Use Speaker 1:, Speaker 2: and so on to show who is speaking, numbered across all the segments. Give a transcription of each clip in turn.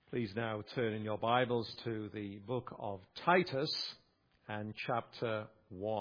Speaker 1: Please now turn in your Bibles to the book of Titus and chapter 1.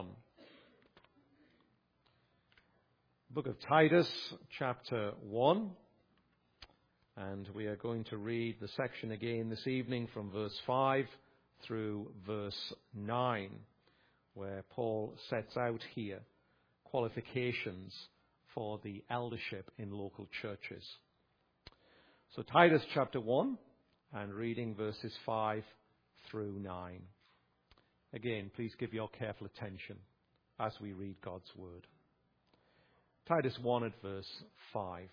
Speaker 1: Book of Titus, chapter 1. And we are going to read the section again this evening from verse 5 through verse 9, where Paul sets out here qualifications for the eldership in local churches. So Titus chapter 1. And reading verses 5 through 9. Again, please give your careful attention as we read God's word. Titus 1 at verse 5.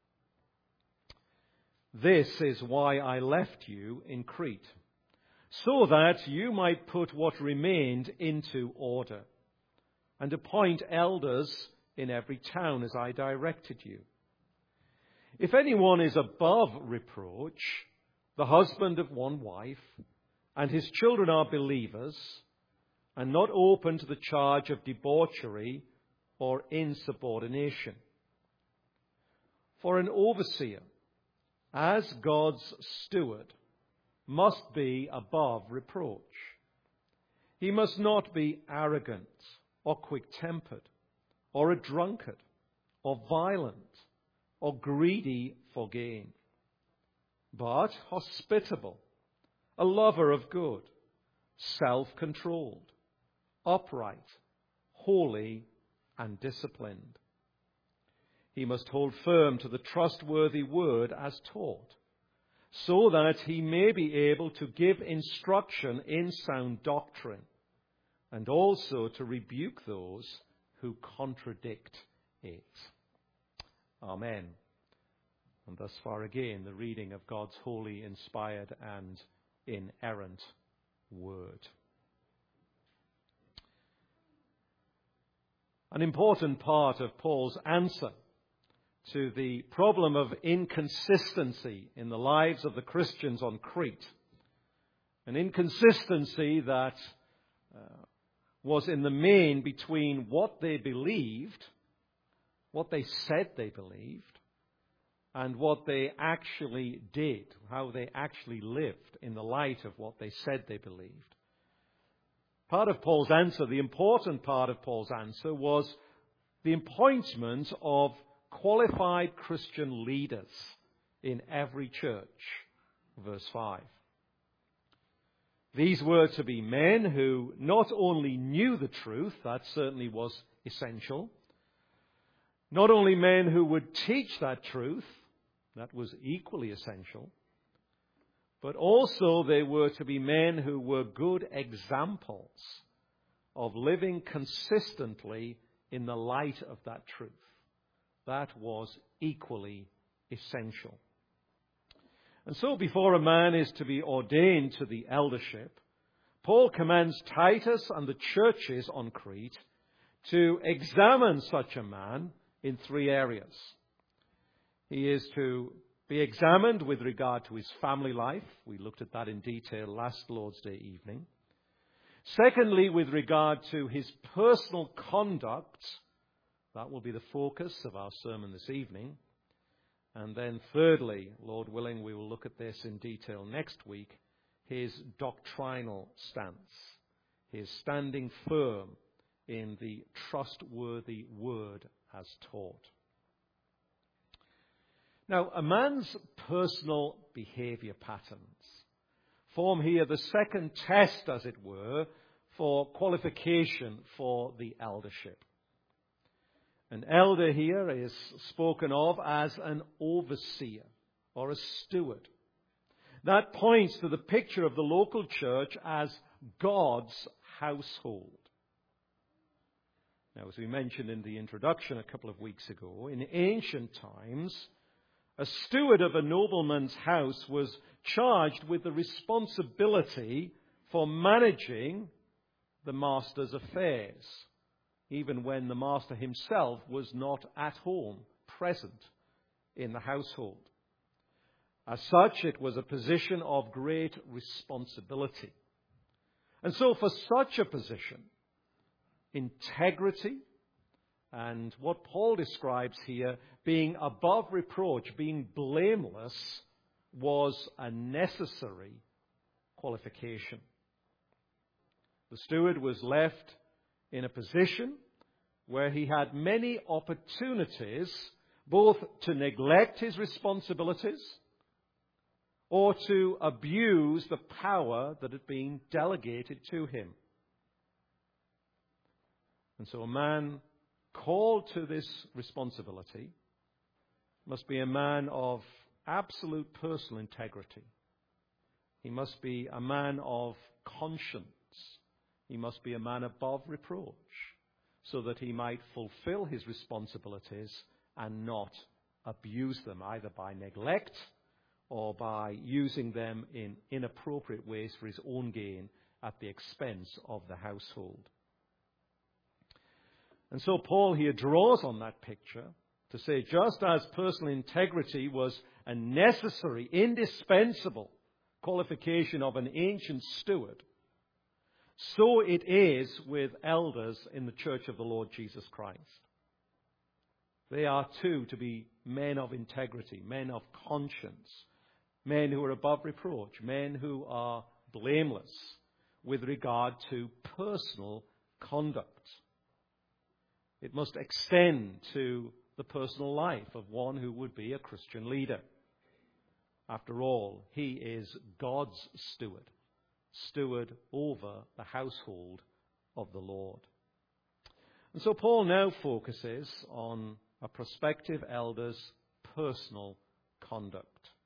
Speaker 1: This is why I left you in Crete, so that you might put what remained into order, and appoint elders in every town as I directed you. If anyone is above reproach, the husband of one wife, and his children are believers, and not open to the charge of debauchery or insubordination. For an overseer, as God's steward, must be above reproach. He must not be arrogant or quick-tempered, or a drunkard, or violent, or greedy for gain, but hospitable, a lover of good, self-controlled, upright, holy, and disciplined. He must hold firm to the trustworthy word as taught, so that he may be able to give instruction in sound doctrine, and also to rebuke those who contradict it. Amen. And thus far again, the reading of God's holy, inspired, and inerrant word. An important part of Paul's answer to the problem of inconsistency in the lives of the Christians on Crete, an inconsistency that was in the main between what they believed, what they said they believed, and what they actually did, how they actually lived in the light of what they said they believed. Part of Paul's answer, the important part of Paul's answer, was the appointment of qualified Christian leaders in every church. Verse 5. These were to be men who not only knew the truth, that certainly was essential, not only men who would teach that truth, that was equally essential, but also they were to be men who were good examples of living consistently in the light of that truth. That was equally essential. And so before a man is to be ordained to the eldership, Paul commands Titus and the churches on Crete to examine such a man in three areas. He is to be examined with regard to his family life. We looked at that in detail last Lord's Day evening. Secondly, with regard to his personal conduct. That will be the focus of our sermon this evening. And then thirdly, Lord willing, we will look at this in detail next week, his doctrinal stance, his standing firm in the trustworthy word as taught. Now, a man's personal behavior patterns form here the second test, as it were, for qualification for the eldership. An elder here is spoken of as an overseer or a steward. That points to the picture of the local church as God's household. Now, as we mentioned in the introduction a couple of weeks ago, in ancient times, a steward of a nobleman's house was charged with the responsibility for managing the master's affairs, even when the master himself was not at home, present in the household. As such, it was a position of great responsibility. And so for such a position, integrity, and what Paul describes here, being above reproach, being blameless, was a necessary qualification. The steward was left in a position where he had many opportunities both to neglect his responsibilities or to abuse the power that had been delegated to him. And so a man called to this responsibility must be a man of absolute personal integrity. He must be a man of conscience. He must be a man above reproach, so that he might fulfill his responsibilities and not abuse them, either by neglect or by using them in inappropriate ways for his own gain at the expense of the household. And so Paul here draws on that picture to say, just as personal integrity was a necessary, indispensable qualification of an ancient steward, so it is with elders in the church of the Lord Jesus Christ. They are too to be men of integrity, men of conscience, men who are above reproach, men who are blameless with regard to personal conduct. It must extend to the personal life of one who would be a Christian leader. After all, he is God's steward over the household of the Lord. And so Paul now focuses on a prospective elder's personal conduct.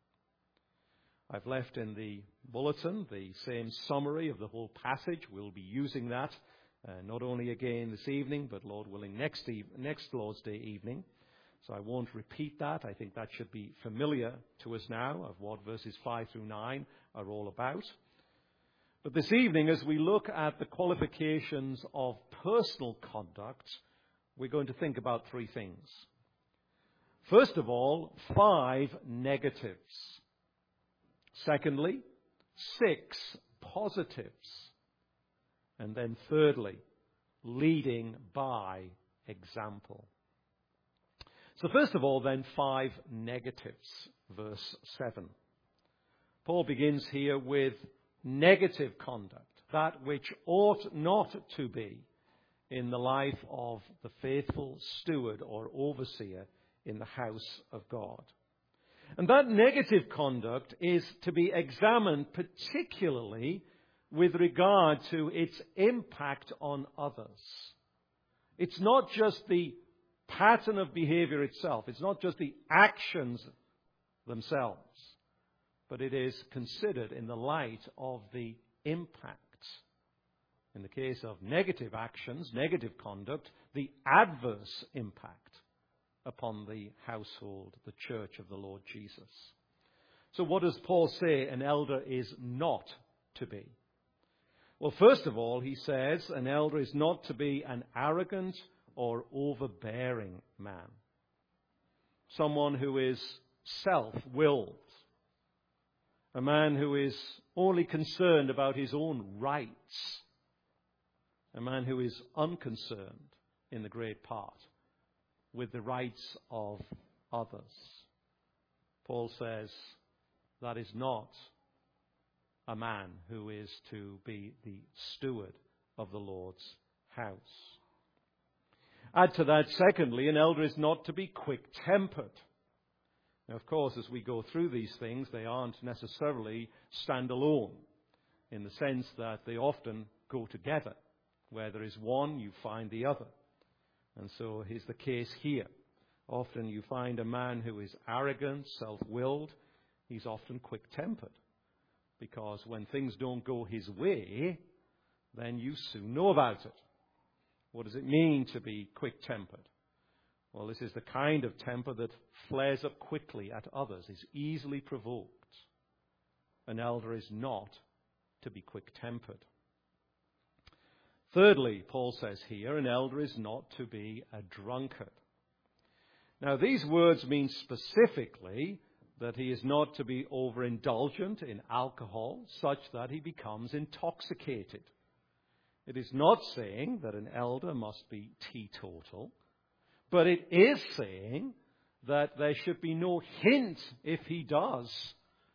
Speaker 1: I've left in the bulletin the same summary of the whole passage. We'll be using that not only again this evening, but Lord willing next Lord's Day evening. So I won't repeat that. I think that should be familiar to us now of what verses 5 through 9 are all about. But this evening, as we look at the qualifications of personal conduct, we're going to think about three things. First of all, 5 negatives. Secondly, 6 positives. And then thirdly, leading by example. So first of all, then, 5 negatives, verse 7. Paul begins here with negative conduct, that which ought not to be in the life of the faithful steward or overseer in the house of God. And that negative conduct is to be examined particularly with regard to its impact on others. It's not just the pattern of behavior itself. It's not just the actions themselves. But it is considered in the light of the impact. In the case of negative actions, negative conduct, the adverse impact upon the household, the church of the Lord Jesus. So what does Paul say an elder is not to be? Well, first of all, he says an elder is not to be an arrogant or overbearing man. Someone who is self-willed. A man who is only concerned about his own rights. A man who is unconcerned, in the great part, with the rights of others. Paul says that is not a man who is to be the steward of the Lord's house. Add to that, secondly, an elder is not to be quick-tempered. Now, of course, as we go through these things, they aren't necessarily standalone in the sense that they often go together. Where there is one, you find the other. And so is the case here. Often you find a man who is arrogant, self-willed. He's often quick-tempered. Because when things don't go his way, then you soon know about it. What does it mean to be quick-tempered? Well, this is the kind of temper that flares up quickly at others, is easily provoked. An elder is not to be quick-tempered. Thirdly, Paul says here, an elder is not to be a drunkard. Now, these words mean specifically that he is not to be overindulgent in alcohol such that he becomes intoxicated. It is not saying that an elder must be teetotal, but it is saying that there should be no hint, if he does,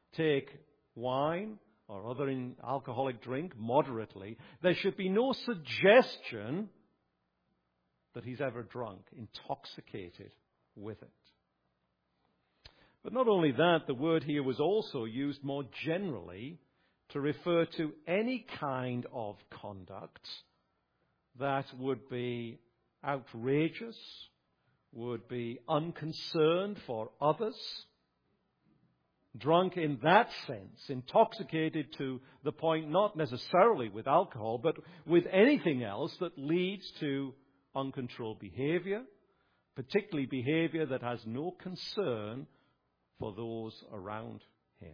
Speaker 1: take wine or other alcoholic drink moderately, there should be no suggestion that he's ever drunk, intoxicated with it. But not only that, the word here was also used more generally to refer to any kind of conduct that would be outrageous, would be unconcerned for others. Drunk in that sense, intoxicated to the point not necessarily with alcohol, but with anything else that leads to uncontrolled behavior, particularly behavior that has no concern for those around him.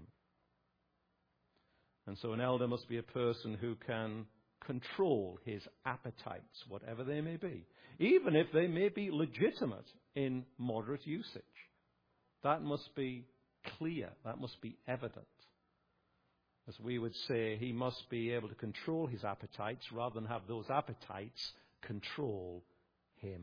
Speaker 1: And so an elder must be a person who can control his appetites, whatever they may be, even if they may be legitimate in moderate usage. That must be clear. That must be evident. As we would say, he must be able to control his appetites rather than have those appetites control him.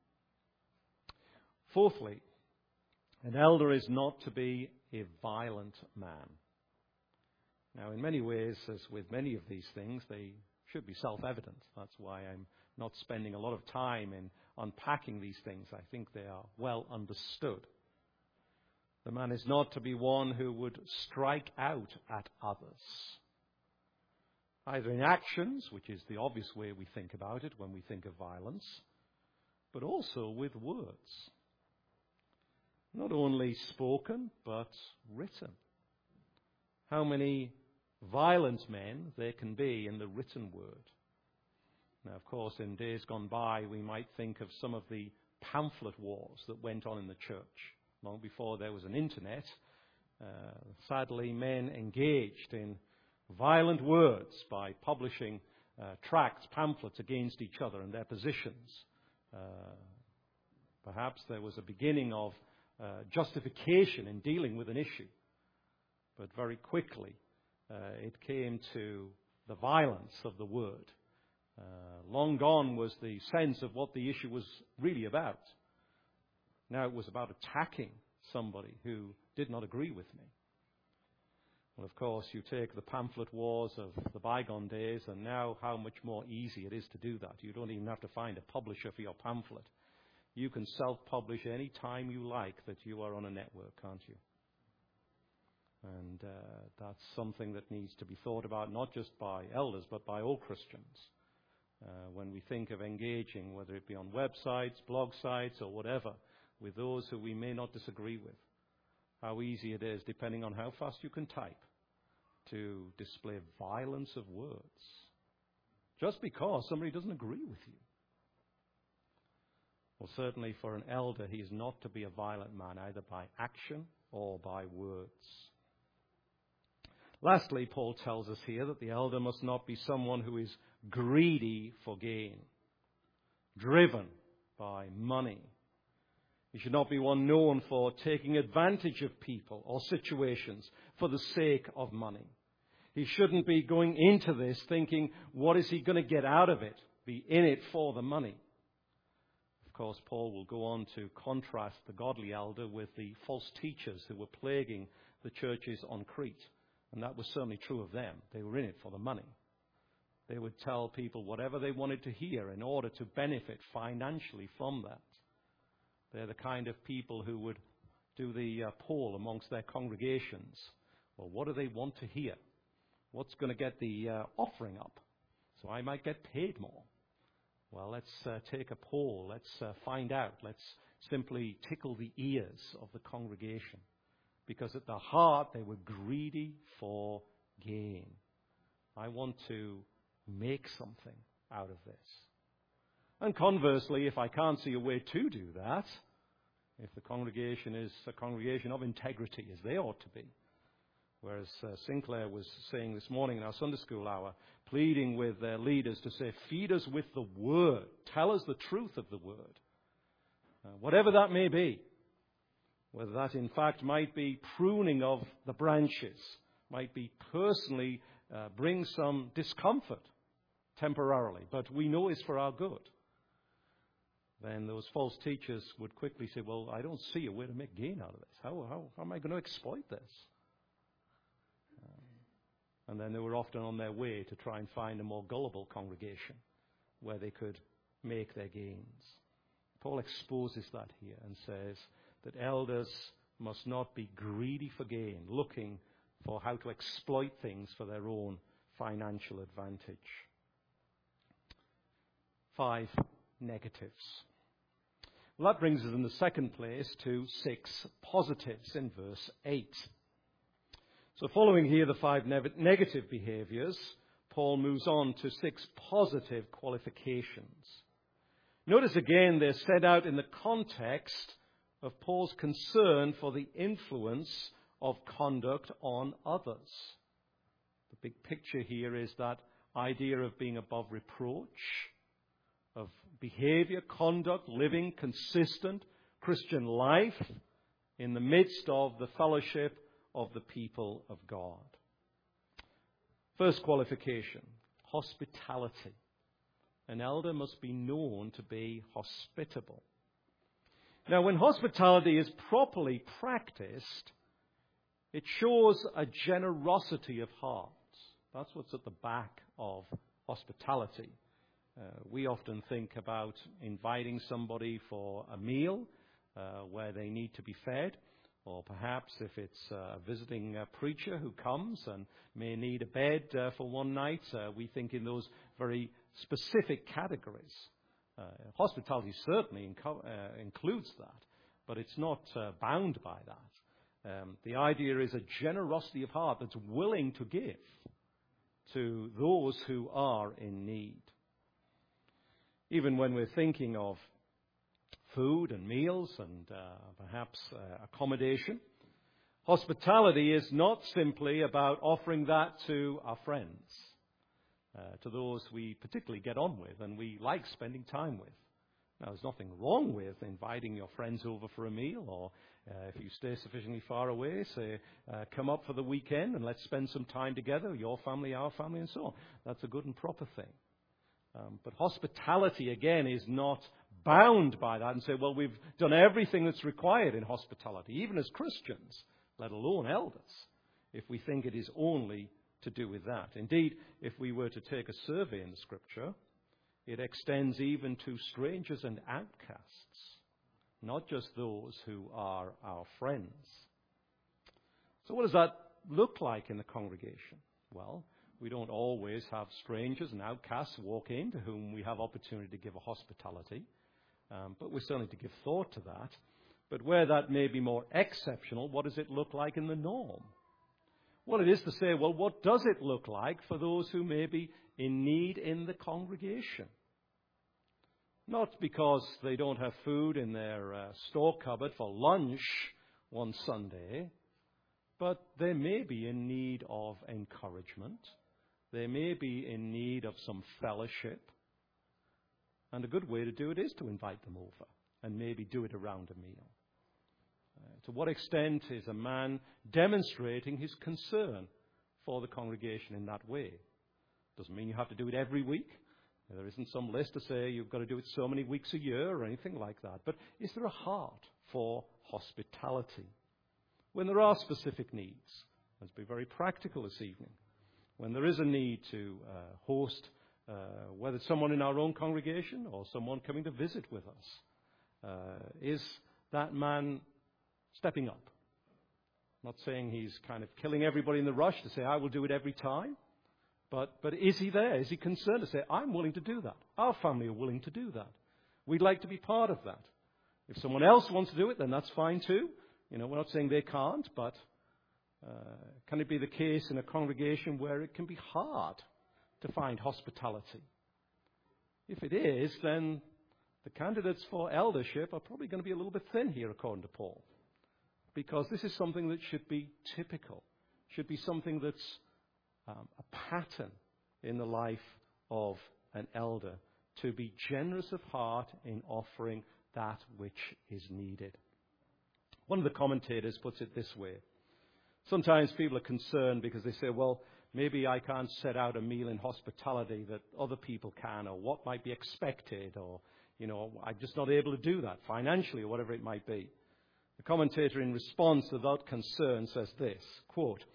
Speaker 1: Fourthly, an elder is not to be a violent man. Now, in many ways, as with many of these things, they should be self-evident. That's why I'm not spending a lot of time in unpacking these things. I think they are well understood. The man is not to be one who would strike out at others, either in actions, which is the obvious way we think about it when we think of violence, but also with words. Not only spoken, but written. How many violent men there can be in the written word. Now, of course, in days gone by, we might think of some of the pamphlet wars that went on in the church. Long before there was an internet, sadly, men engaged in violent words by publishing tracts, pamphlets against each other and their positions. Perhaps there was a beginning of justification in dealing with an issue. But very quickly, it came to the violence of the word. Long gone was the sense of what the issue was really about. Now it was about attacking somebody who did not agree with me. Well, of course, you take the pamphlet wars of the bygone days, and now how much more easy it is to do that. You don't even have to find a publisher for your pamphlet. You can self-publish any time you like that you are on a network, can't you? And that's something that needs to be thought about, not just by elders, but by all Christians. When we think of engaging, whether it be on websites, blog sites, or whatever, with those who we may not disagree with, how easy it is, depending on how fast you can type, to display violence of words, just because somebody doesn't agree with you. Well, certainly for an elder, he is not to be a violent man, either by action or by words. Lastly, Paul tells us here that the elder must not be someone who is greedy for gain, driven by money. He should not be one known for taking advantage of people or situations for the sake of money. He shouldn't be going into this thinking, what is he going to get out of it? Be in it for the money. Of course, Paul will go on to contrast the godly elder with the false teachers who were plaguing the churches on Crete. And that was certainly true of them. They were in it for the money. They would tell people whatever they wanted to hear in order to benefit financially from that. They're the kind of people who would do the poll amongst their congregations. Well, what do they want to hear? What's going to get the offering up? So I might get paid more. Well, let's take a poll. Let's find out. Let's simply tickle the ears of the congregation. Because at the heart, they were greedy for gain. I want to make something out of this. And conversely, if I can't see a way to do that, if the congregation is a congregation of integrity, as they ought to be, whereas Sinclair was saying this morning in our Sunday school hour, pleading with their leaders to say, feed us with the word. Tell us the truth of the word. Whatever that may be. Whether that, in fact, might be pruning of the branches, might be personally bring some discomfort temporarily, but we know it's for our good. Then those false teachers would quickly say, well, I don't see a way to make gain out of this. How am I going to exploit this? And then they were often on their way to try and find a more gullible congregation where they could make their gains. Paul exposes that here and says that elders must not be greedy for gain, looking for how to exploit things for their own financial advantage. 5 negatives. Well, that brings us in the second place to 6 positives in verse 8. So following here the 5 negative behaviors, Paul moves on to 6 positive qualifications. Notice again they're set out in the context of Paul's concern for the influence of conduct on others. The big picture here is that idea of being above reproach, of behavior, conduct, living consistent Christian life in the midst of the fellowship of the people of God. First qualification, hospitality. An elder must be known to be hospitable. Now, when hospitality is properly practiced, it shows a generosity of heart. That's what's at the back of hospitality. We often think about inviting somebody for a meal where they need to be fed, or perhaps if it's a visiting preacher who comes and may need a bed for one night, we think in those very specific categories. Hospitality certainly includes that, but it's not bound by that. The idea is a generosity of heart that's willing to give to those who are in need. Even when we're thinking of food and meals and perhaps accommodation, hospitality is not simply about offering that to our friends, to those we particularly get on with and we like spending time with. Now, there's nothing wrong with inviting your friends over for a meal, or if you stay sufficiently far away, say, come up for the weekend and let's spend some time together, your family, our family, and so on. That's a good and proper thing. But hospitality, again, is not bound by that and say, well, we've done everything that's required in hospitality, even as Christians, let alone elders, if we think it is only to do with that. Indeed, if we were to take a survey in the Scripture, it extends even to strangers and outcasts, not just those who are our friends. So what does that look like in the congregation? Well, we don't always have strangers and outcasts walk in to whom we have opportunity to give a hospitality, but we're certainly to give thought to that. But where that may be more exceptional, what does it look like in the norm? Well, it is to say, well, what does it look like for those who may be in need in the congregation? Not because they don't have food in their store cupboard for lunch one Sunday, but they may be in need of encouragement. They may be in need of some fellowship. And a good way to do it is to invite them over and maybe do it around a meal. To what extent is a man demonstrating his concern for the congregation in that way? Doesn't mean you have to do it every week. There isn't some list to say you've got to do it so many weeks a year or anything like that. But is there a heart for hospitality? When there are specific needs, let's be very practical this evening. When there is a need to host, whether it's someone in our own congregation or someone coming to visit with us, is that man stepping up? I'm not saying he's kind of killing everybody in the rush to say, I will do it every time. But is he there? Is he concerned to say, I'm willing to do that? Our family are willing to do that. We'd like to be part of that. If someone else wants to do it, then that's fine too. We're not saying they can't, but can it be the case in a congregation where it can be hard to find hospitality? If it is, then the candidates for eldership are probably going to be a little bit thin here, according to Paul. Because this is something that should be typical, should be something that's a pattern in the life of an elder, to be generous of heart in offering that which is needed. One of the commentators puts it this way. Sometimes people are concerned because they say, well, maybe I can't set out a meal in hospitality that other people can, or what might be expected, or, I'm just not able to do that financially, or whatever it might be. The commentator in response to that concern says this, quote,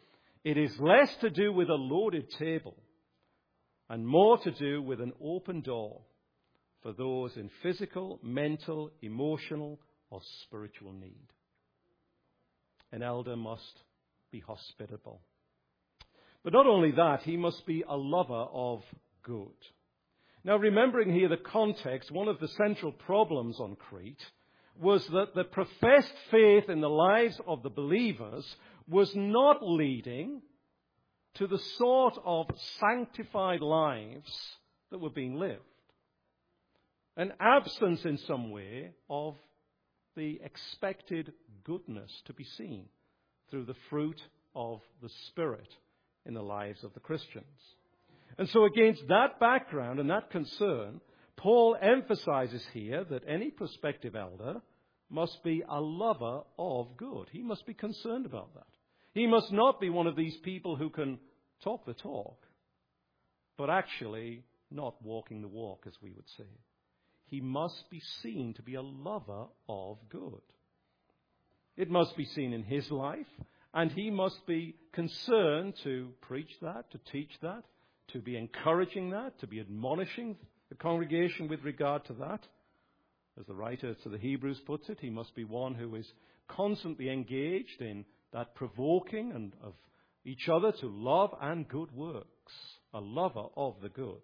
Speaker 1: It is less to do with a loaded table and more to do with an open door for those in physical, mental, emotional, or spiritual need. An elder must be hospitable. But not only that, he must be a lover of good. Now, remembering here the context, one of the central problems on Crete was that the professed faith in the lives of the believers was not leading to the sort of sanctified lives that were being lived. An absence in some way of the expected goodness to be seen through the fruit of the Spirit in the lives of the Christians. And so against that background and that concern, Paul emphasizes here that any prospective elder must be a lover of good. He must be concerned about that. He must not be one of these people who can talk the talk, but actually not walking the walk, as we would say. He must be seen to be a lover of good. It must be seen in his life, and he must be concerned to preach that, to teach that, to be encouraging that, to be admonishing the congregation with regard to that. As the writer to the Hebrews puts it, he must be one who is constantly engaged in that provoking and of each other to love and good works, a lover of the good.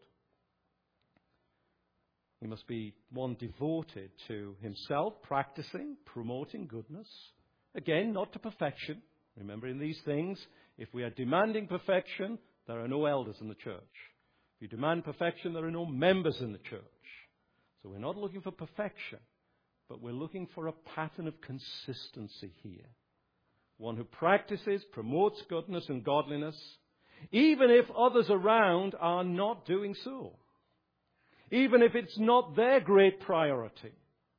Speaker 1: He must be one devoted to himself, practicing, promoting goodness. Again, not to perfection. Remember, in these things, if we are demanding perfection, there are no elders in the church. If you demand perfection, there are no members in the church. So we're not looking for perfection, but we're looking for a pattern of consistency here. One who practices, promotes goodness and godliness, even if others around are not doing so. Even if it's not their great priority.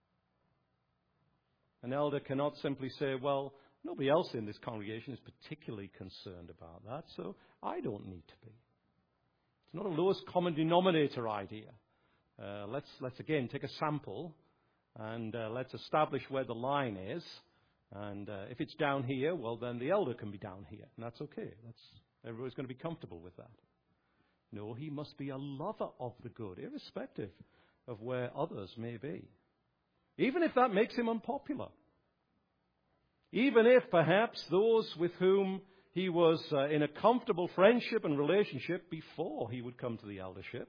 Speaker 1: An elder cannot simply say, well, nobody else in this congregation is particularly concerned about that, so I don't need to be. It's not a lowest common denominator idea. Let's again take a sample and let's establish where the line is. And if it's down here, well, then the elder can be down here. And that's okay. Everybody's going to be comfortable with that. No, he must be a lover of the good, irrespective of where others may be. Even if that makes him unpopular. Even if perhaps those with whom he was in a comfortable friendship and relationship before he would come to the eldership.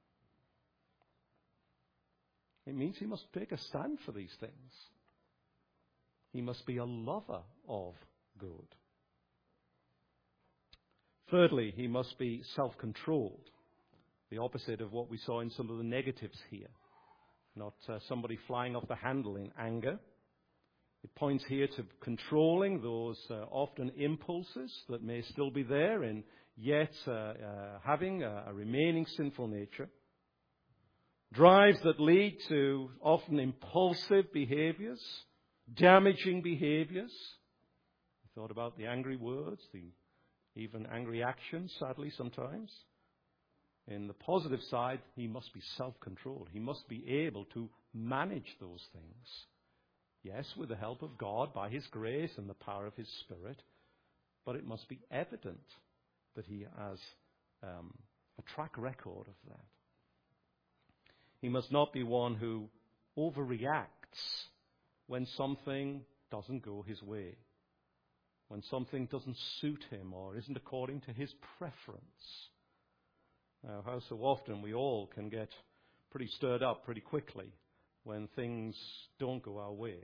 Speaker 1: It means he must take a stand for these things. He must be a lover of good. Thirdly, he must be self-controlled. The opposite of what we saw in some of the negatives here. Not somebody flying off the handle in anger. It points here to controlling those often impulses that may still be there and yet having a remaining sinful nature. Drives that lead to often impulsive behaviors, damaging behaviors. I thought about the angry words, even angry actions, sadly, sometimes. In the positive side, he must be self-controlled. He must be able to manage those things. Yes, with the help of God, by his grace and the power of his Spirit. But it must be evident that he has a track record of that. He must not be one who overreacts when something doesn't go his way. When something doesn't suit him or isn't according to his preference. Now, how so often we all can get pretty stirred up pretty quickly when things don't go our way.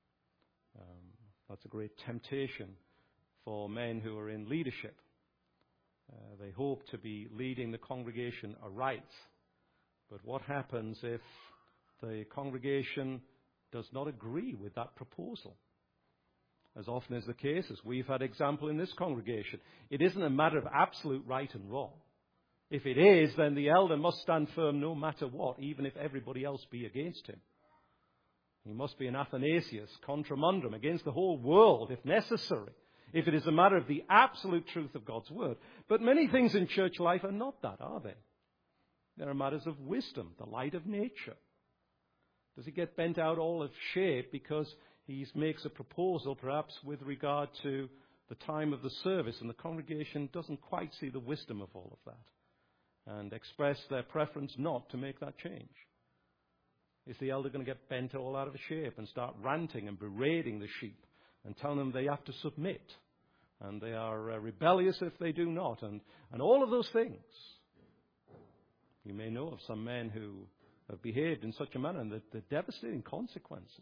Speaker 1: That's a great temptation for men who are in leadership. They hope to be leading the congregation aright. But what happens if the congregation does not agree with that proposal? As often is the case, as we've had example in this congregation, it isn't a matter of absolute right and wrong. If it is, then the elder must stand firm no matter what, even if everybody else be against him. He must be an Athanasius, contra mundum, against the whole world, if necessary, if it is a matter of the absolute truth of God's word. But many things in church life are not that, are they? There are matters of wisdom, the light of nature. Does he get bent out all of shape because he makes a proposal perhaps with regard to the time of the service, and the congregation doesn't quite see the wisdom of all of that and express their preference not to make that change. Is the elder going to get bent all out of shape and start ranting and berating the sheep and telling them they have to submit and they are rebellious if they do not, and all of those things? You may know of some men who have behaved in such a manner and the devastating consequences.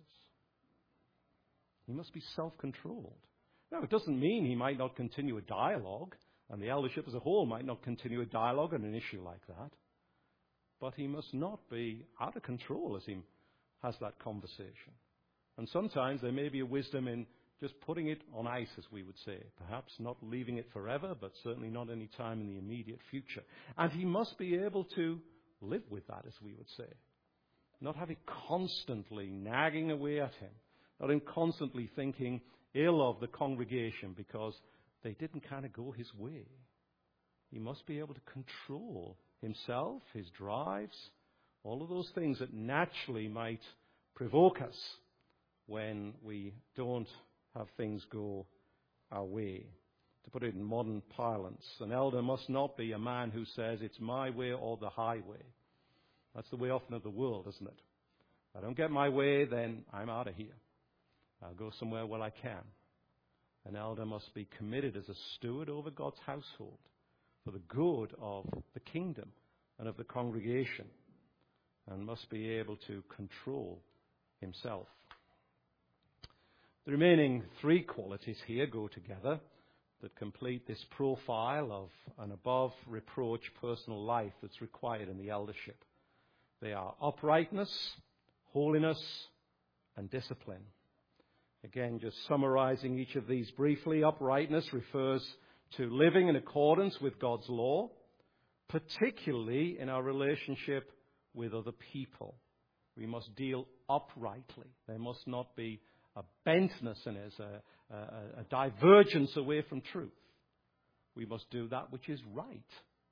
Speaker 1: He must be self-controlled. Now, it doesn't mean he might not continue a dialogue, and the eldership as a whole might not continue a dialogue on an issue like that. But he must not be out of control as he has that conversation. And sometimes there may be a wisdom in just putting it on ice, as we would say. Perhaps not leaving it forever, but certainly not any time in the immediate future. And he must be able to live with that, as we would say. Not have it constantly nagging away at him. Not in constantly thinking ill of the congregation because they didn't kind of go his way. He must be able to control himself, his drives, all of those things that naturally might provoke us when we don't have things go our way. To put it in modern parlance, an elder must not be a man who says it's my way or the highway. That's the way often of the world, isn't it? If I don't get my way, then I'm out of here. I'll go somewhere where I can. An elder must be committed as a steward over God's household for the good of the kingdom and of the congregation, and must be able to control himself. The remaining three qualities here go together that complete this profile of an above-reproach personal life that's required in the eldership. They are uprightness, holiness, and discipline. Again, just summarizing each of these briefly, uprightness refers to living in accordance with God's law, particularly in our relationship with other people. We must deal uprightly. There must not be a bentness in us, a divergence away from truth. We must do that which is right.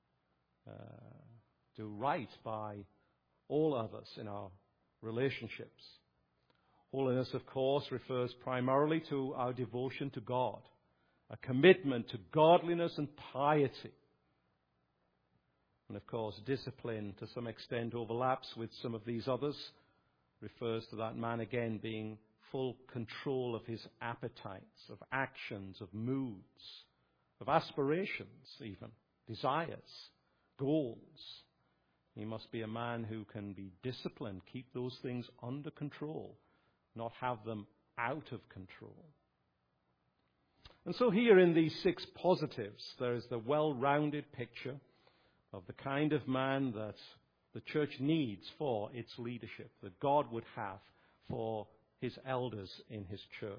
Speaker 1: Do right by all others in our relationships. Holiness, of course, refers primarily to our devotion to God, a commitment to godliness and piety. And, of course, discipline, to some extent, overlaps with some of these others, refers to that man, again, being full control of his appetites, of actions, of moods, of aspirations even, desires, goals. He must be a man who can be disciplined, keep those things under control, not have them out of control. And so here in these 6 positives, there is the well-rounded picture of the kind of man that the church needs for its leadership, that God would have for his elders in his church.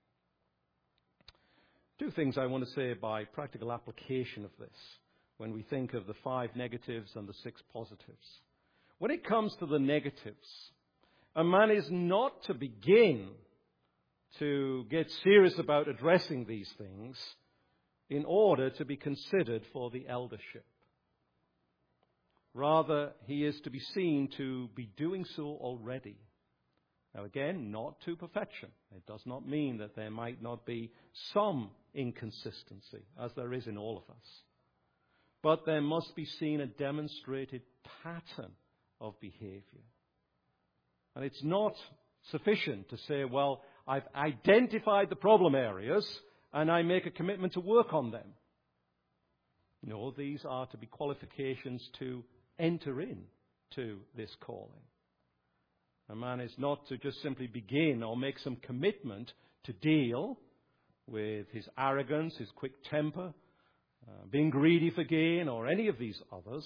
Speaker 1: 2 things I want to say by practical application of this when we think of the 5 negatives and the 6 positives. When it comes to the negatives, a man is not to begin to get serious about addressing these things in order to be considered for the eldership. Rather, he is to be seen to be doing so already. Now again, not to perfection. It does not mean that there might not be some inconsistency, as there is in all of us. But there must be seen a demonstrated pattern of behavior. And it's not sufficient to say, well, I've identified the problem areas and I make a commitment to work on them. No, these are to be qualifications to enter into this calling. A man is not to just simply begin or make some commitment to deal with his arrogance, his quick temper, being greedy for gain, or any of these others.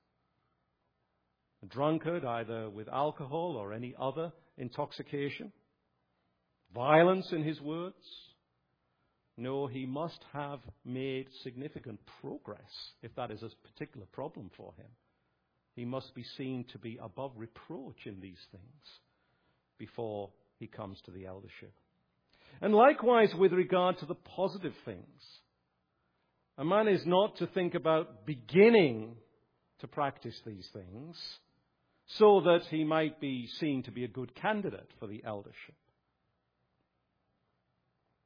Speaker 1: A drunkard, either with alcohol or any other intoxication. Violence in his words. No, he must have made significant progress, if that is a particular problem for him. He must be seen to be above reproach in these things before he comes to the eldership. And likewise with regard to the positive things. A man is not to think about beginning to practice these things so that he might be seen to be a good candidate for the eldership.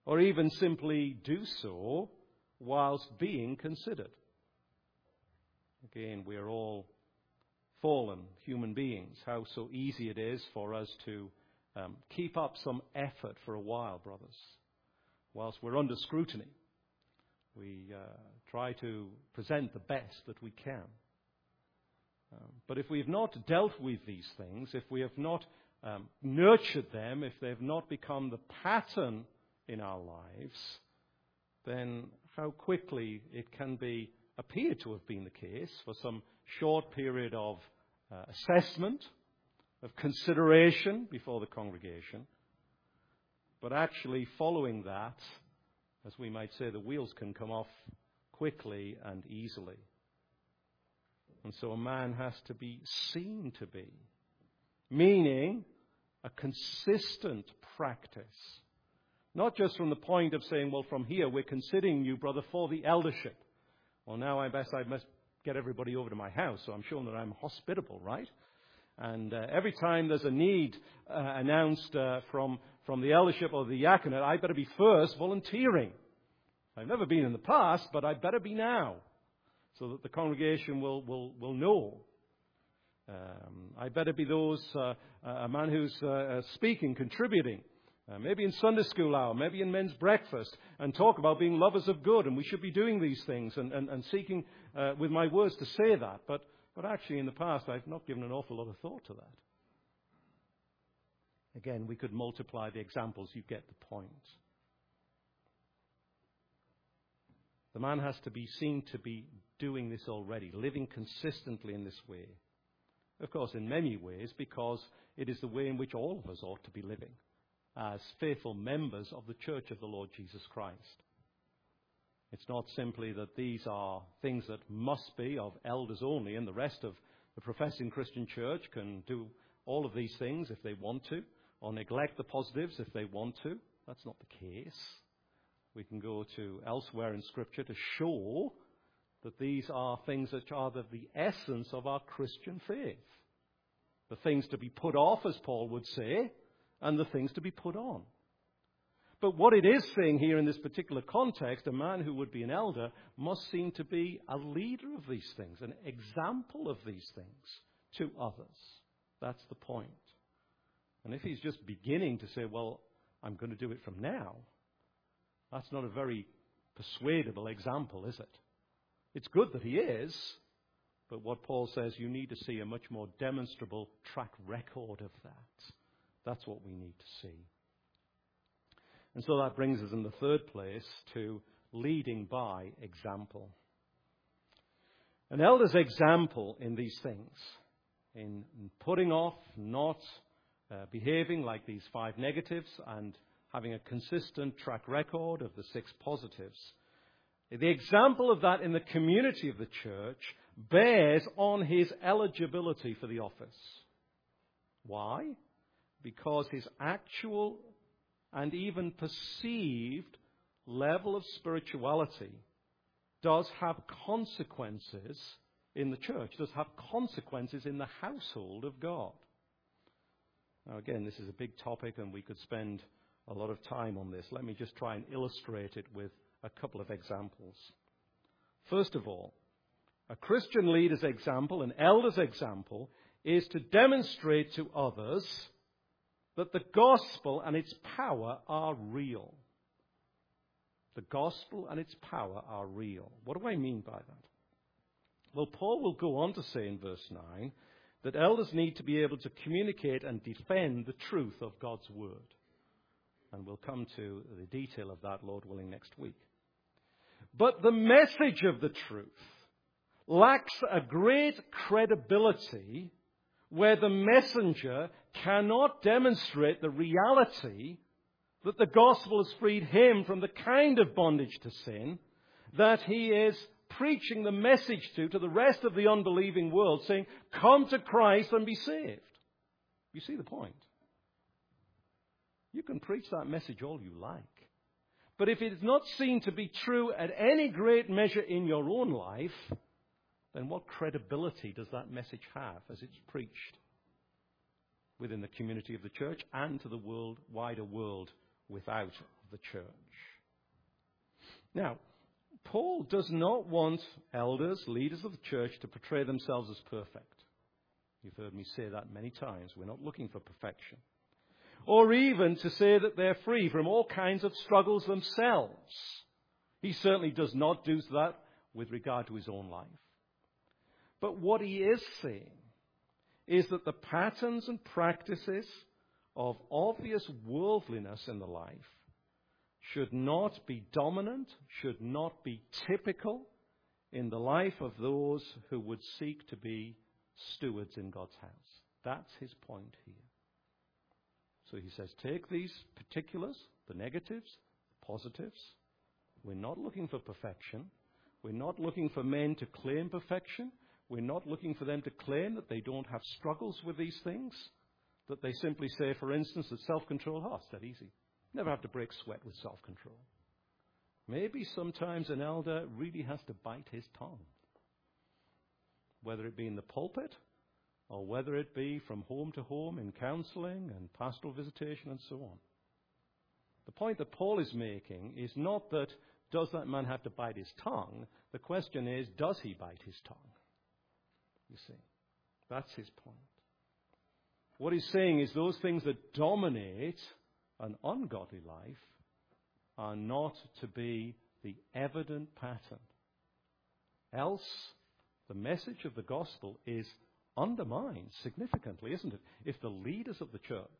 Speaker 1: or even simply do so whilst being considered. Again, we are all fallen human beings. How so easy it is for us to keep up some effort for a while, brothers. Whilst we're under scrutiny, we try to present the best that we can. But if we have not dealt with these things, if we have not nurtured them, if they have not become the pattern in our lives, then how quickly it can appear to have been the case for some short period of assessment, of consideration before the congregation. But actually following that, as we might say, the wheels can come off quickly and easily. And so a man has to be seen to be, meaning a consistent practice. Not just from the point of saying, well, from here we're considering you, brother, for the eldership. Well, now I must get everybody over to my house, so I'm showing that I'm hospitable, right? And every time there's a need announced from the eldership or the diaconate, I better be first volunteering. I've never been in the past, but I better be now, so that the congregation will know. I better be a man who's speaking, contributing, maybe in Sunday school hour, maybe in men's breakfast, and talk about being lovers of good, and we should be doing these things and seeking with my words to say that. But actually in the past I've not given an awful lot of thought to that. Again, we could multiply the examples, you get the point. The man has to be seen to be doing this already, living consistently in this way. Of course, in many ways, because it is the way in which all of us ought to be living as faithful members of the Church of the Lord Jesus Christ. It's not simply that these are things that must be of elders only, and the rest of the professing Christian church can do all of these things if they want to, or neglect the positives if they want to. That's not the case. We can go to elsewhere in Scripture to show that these are things that are the essence of our Christian faith. The things to be put off, as Paul would say, and the things to be put on. But what it is saying here in this particular context, a man who would be an elder must seem to be a leader of these things, an example of these things to others. That's the point. And if he's just beginning to say, well, I'm going to do it from now, that's not a very persuadable example, is it? It's good that he is, but what Paul says, you need to see a much more demonstrable track record of that. That's what we need to see. And so that brings us in the third place to leading by example. An elder's example in these things, in putting off, not behaving like these 5 negatives, and having a consistent track record of the 6 positives. The example of that in the community of the church bears on his eligibility for the office. Why? Because his actual and even perceived level of spirituality does have consequences in the church, does have consequences in the household of God. Now again, this is a big topic and we could spend a lot of time on this. Let me just try and illustrate it with a couple of examples. First of all, a Christian leader's example, an elder's example, is to demonstrate to others that the gospel and its power are real. The gospel and its power are real. What do I mean by that? Well, Paul will go on to say in verse 9 that elders need to be able to communicate and defend the truth of God's word. And we'll come to the detail of that, Lord willing, next week. But the message of the truth lacks a great credibility where the messenger cannot demonstrate the reality that the gospel has freed him from the kind of bondage to sin that he is preaching the message to the rest of the unbelieving world, saying, come to Christ and be saved. You see the point? You can preach that message all you like. But if it is not seen to be true at any great measure in your own life, then what credibility does that message have as it's preached within the community of the church and to the wider world without the church. Now, Paul does not want elders, leaders of the church, to portray themselves as perfect. You've heard me say that many times. We're not looking for perfection. Or even to say that they're free from all kinds of struggles themselves. He certainly does not do that with regard to his own life. But what he is saying is that the patterns and practices of obvious worldliness in the life should not be dominant, should not be typical in the life of those who would seek to be stewards in God's house. That's his point here. So he says, take these particulars, the negatives, the positives. We're not looking for perfection. We're not looking for men to claim perfection. We're not looking for them to claim that they don't have struggles with these things, that they simply say, for instance, that self-control, it's that easy. Never have to break sweat with self-control. Maybe sometimes an elder really has to bite his tongue, whether it be in the pulpit or whether it be from home to home in counseling and pastoral visitation and so on. The point that Paul is making is not that does that man have to bite his tongue? The question is, does he bite his tongue? You see, that's his point. What he's saying is those things that dominate an ungodly life are not to be the evident pattern. Else, the message of the gospel is undermined significantly, isn't it? If the leaders of the church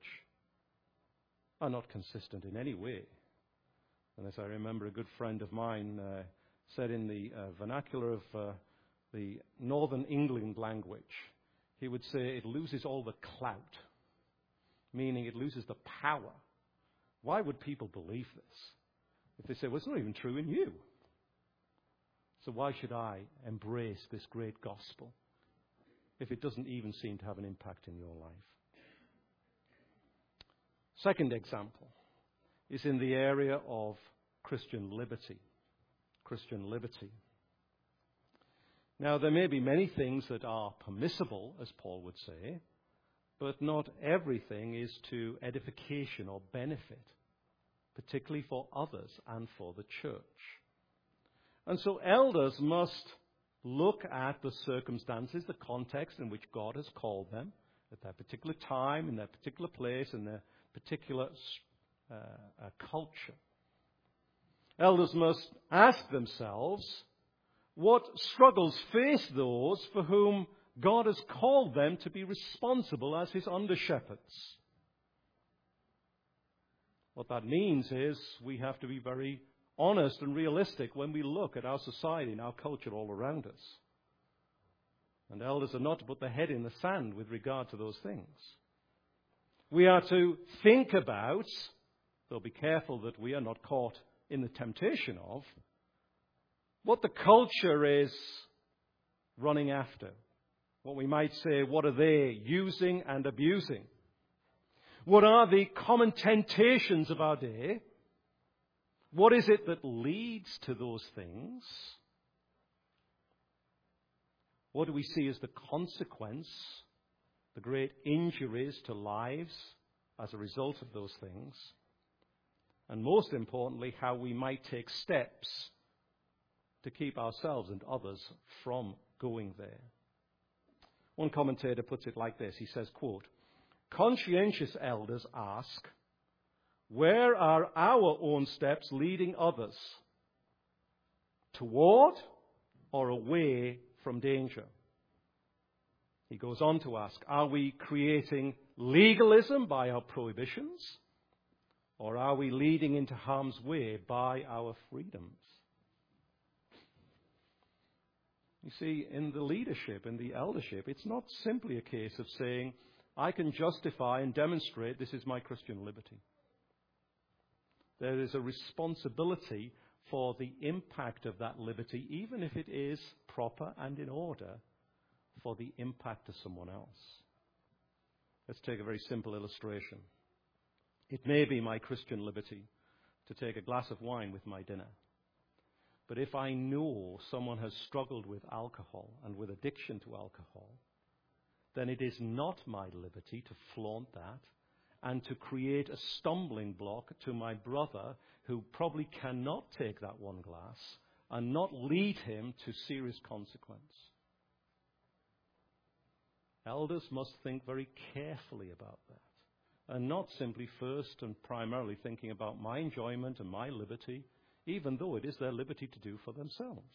Speaker 1: are not consistent in any way. And as I remember, a good friend of mine said in the vernacular of the Northern England language, he would say it loses all the clout, meaning it loses the power. Why would people believe this? If they say, well, it's not even true in you. So why should I embrace this great gospel if it doesn't even seem to have an impact in your life? Second example is in the area of Christian liberty. Christian liberty. Now, there may be many things that are permissible, as Paul would say, but not everything is to edification or benefit, particularly for others and for the church. And so elders must look at the circumstances, the context in which God has called them, at that particular time, in that particular place, in their particular culture. Elders must ask themselves, what struggles face those for whom God has called them to be responsible as his under-shepherds? What that means is we have to be very honest and realistic when we look at our society and our culture all around us. And elders are not to put their head in the sand with regard to those things. We are to think about, though be careful that we are not caught in the temptation of, what the culture is running after. What we might say, what are they using and abusing? What are the common temptations of our day? What is it that leads to those things? What do we see as the consequence, the great injuries to lives as a result of those things? And most importantly, how we might take steps to keep ourselves and others from going there. One commentator puts it like this. He says, quote, conscientious elders ask, where are our own steps leading others? Toward or away from danger? He goes on to ask, are we creating legalism by our prohibitions? Or are we leading into harm's way by our freedoms? You see, in the leadership, in the eldership, it's not simply a case of saying, I can justify and demonstrate this is my Christian liberty. There is a responsibility for the impact of that liberty, even if it is proper and in order, for the impact to someone else. Let's take a very simple illustration. It may be my Christian liberty to take a glass of wine with my dinner. But if I know someone has struggled with alcohol and with addiction to alcohol, then it is not my liberty to flaunt that and to create a stumbling block to my brother who probably cannot take that one glass and not lead him to serious consequence. Elders must think very carefully about that, and not simply first and primarily thinking about my enjoyment and my liberty, even though it is their liberty to do for themselves.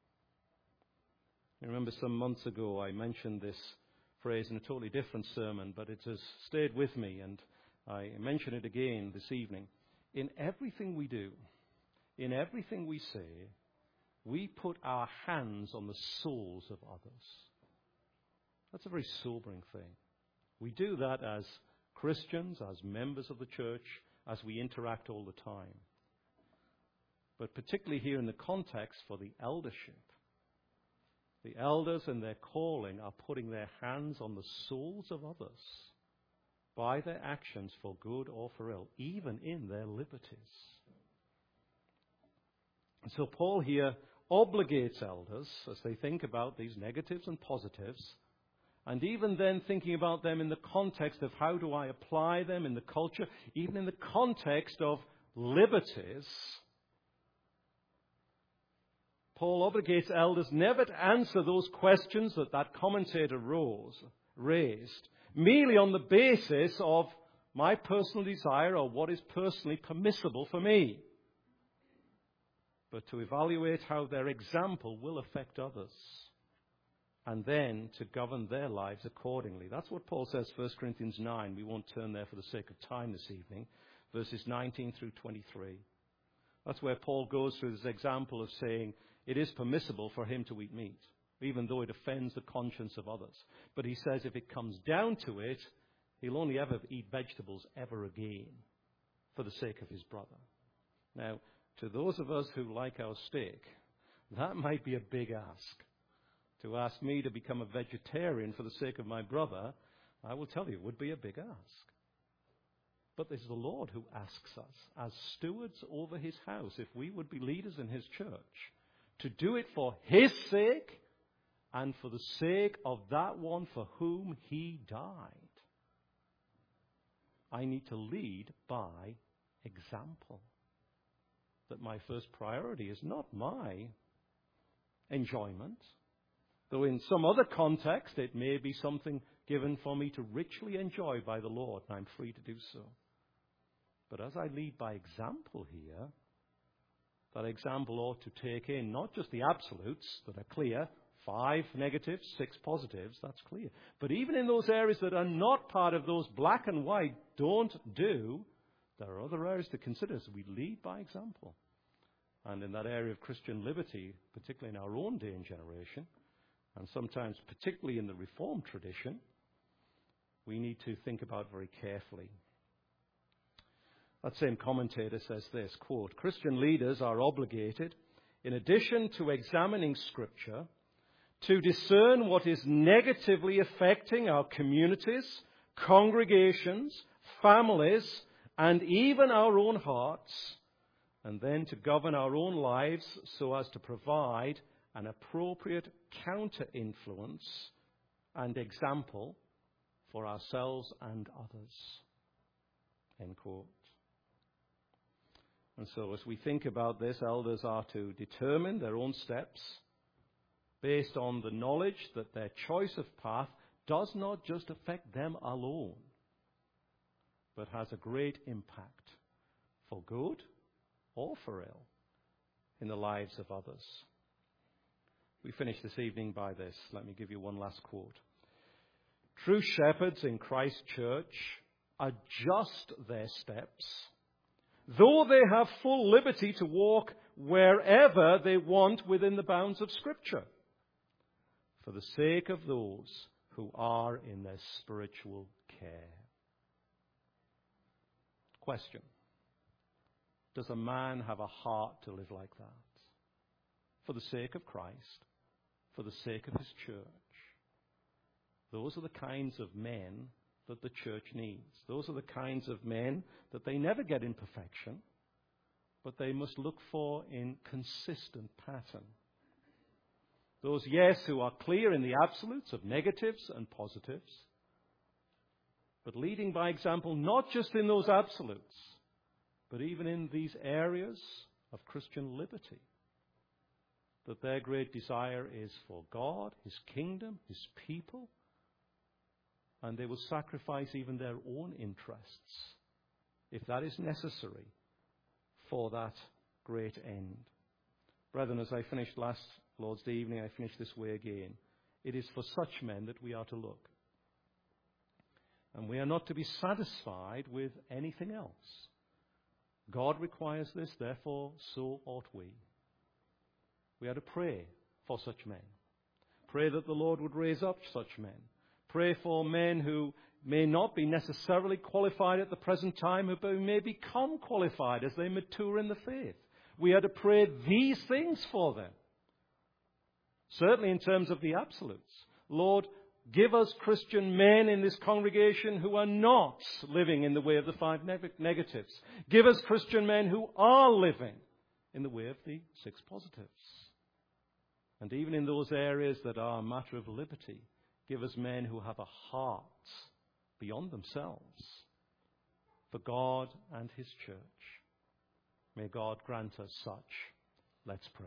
Speaker 1: I remember some months ago I mentioned this phrase in a totally different sermon, but it has stayed with me, and I mention it again this evening. In everything we do, in everything we say, we put our hands on the souls of others. That's a very sobering thing. We do that as Christians, as members of the church, as we interact all the time. But particularly here in the context for the eldership, the elders in their calling are putting their hands on the souls of others by their actions for good or for ill, even in their liberties. And so Paul here obligates elders as they think about these negatives and positives, and even then thinking about them in the context of how do I apply them in the culture, even in the context of liberties. Paul obligates elders never to answer those questions that commentator raised merely on the basis of my personal desire or what is personally permissible for me, but to evaluate how their example will affect others and then to govern their lives accordingly. That's what Paul says, 1 Corinthians 9. We won't turn there for the sake of time this evening, verses 19 through 23. That's where Paul goes through this example of saying it is permissible for him to eat meat, even though it offends the conscience of others. But he says if it comes down to it, he'll only ever eat vegetables ever again for the sake of his brother. Now, to those of us who like our steak, that might be a big ask. To ask me to become a vegetarian for the sake of my brother, I will tell you, it would be a big ask. But it's the Lord who asks us, as stewards over his house, if we would be leaders in his church, to do it for his sake and for the sake of that one for whom he died. I need to lead by example. That my first priority is not my enjoyment, though in some other context it may be something given for me to richly enjoy by the Lord, and I'm free to do so. But as I lead by example here, that example ought to take in not just the absolutes that are clear, 5 negatives, 6 positives, that's clear. But even in those areas that are not part of those black and white, don't do, there are other areas to consider as we lead by example. And in that area of Christian liberty, particularly in our own day and generation, and sometimes particularly in the Reformed tradition, we need to think about very carefully. That same commentator says this, quote, Christian leaders are obligated, in addition to examining Scripture, to discern what is negatively affecting our communities, congregations, families, and even our own hearts, and then to govern our own lives so as to provide an appropriate counter-influence and example for ourselves and others. End quote. And so as we think about this, elders are to determine their own steps based on the knowledge that their choice of path does not just affect them alone, but has a great impact for good or for ill in the lives of others. We finish this evening by this. Let me give you one last quote. True shepherds in Christ's church adjust their steps, though they have full liberty to walk wherever they want within the bounds of Scripture, for the sake of those who are in their spiritual care. Question. Does a man have a heart to live like that? For the sake of Christ, for the sake of his church. Those are the kinds of men that the church needs. Those are the kinds of men that they never get in perfection, but they must look for in consistent pattern. Those, yes, who are clear in the absolutes of negatives and positives, but leading by example, not just in those absolutes, but even in these areas of Christian liberty. That their great desire is for God, His kingdom, His people, and they will sacrifice even their own interests, if that is necessary, for that great end. Brethren, as I finished last Lord's Day evening, I finish this way again. It is for such men that we are to look. And we are not to be satisfied with anything else. God requires this, therefore so ought we. We are to pray for such men. Pray that the Lord would raise up such men. Pray for men who may not be necessarily qualified at the present time, but who may become qualified as they mature in the faith. We are to pray these things for them. Certainly in terms of the absolutes. Lord, give us Christian men in this congregation who are not living in the way of the 5 negatives. Give us Christian men who are living in the way of the 6 positives. And even in those areas that are a matter of liberty, give us men who have a heart beyond themselves for God and His church. May God grant us such. Let's pray.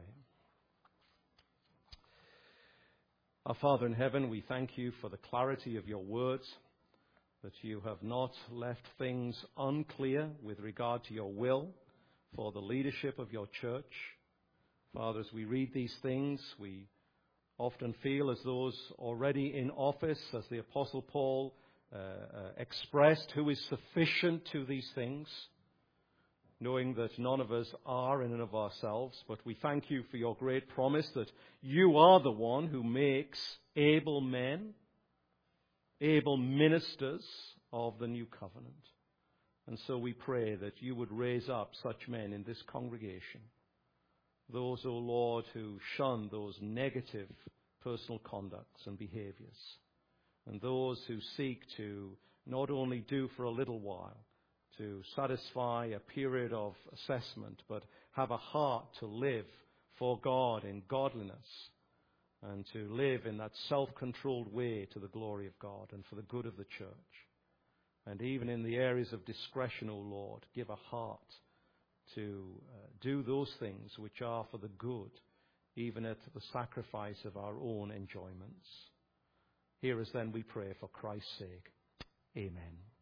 Speaker 1: Our Father in heaven, we thank you for the clarity of your words, that you have not left things unclear with regard to your will for the leadership of your church. Father, as we read these things, we often feel as those already in office, as the Apostle Paul expressed, who is sufficient to these things, knowing that none of us are in and of ourselves. But we thank you for your great promise that you are the one who makes able men, able ministers of the new covenant. And so we pray that you would raise up such men in this congregation. Those, O Lord, who shun those negative personal conducts and behaviors. And those who seek to not only do for a little while, to satisfy a period of assessment, but have a heart to live for God in godliness and to live in that self-controlled way to the glory of God and for the good of the church. And even in the areas of discretion, O Lord, give a heart to do those things which are for the good, even at the sacrifice of our own enjoyments. Hear us then, we pray, for Christ's sake. Amen.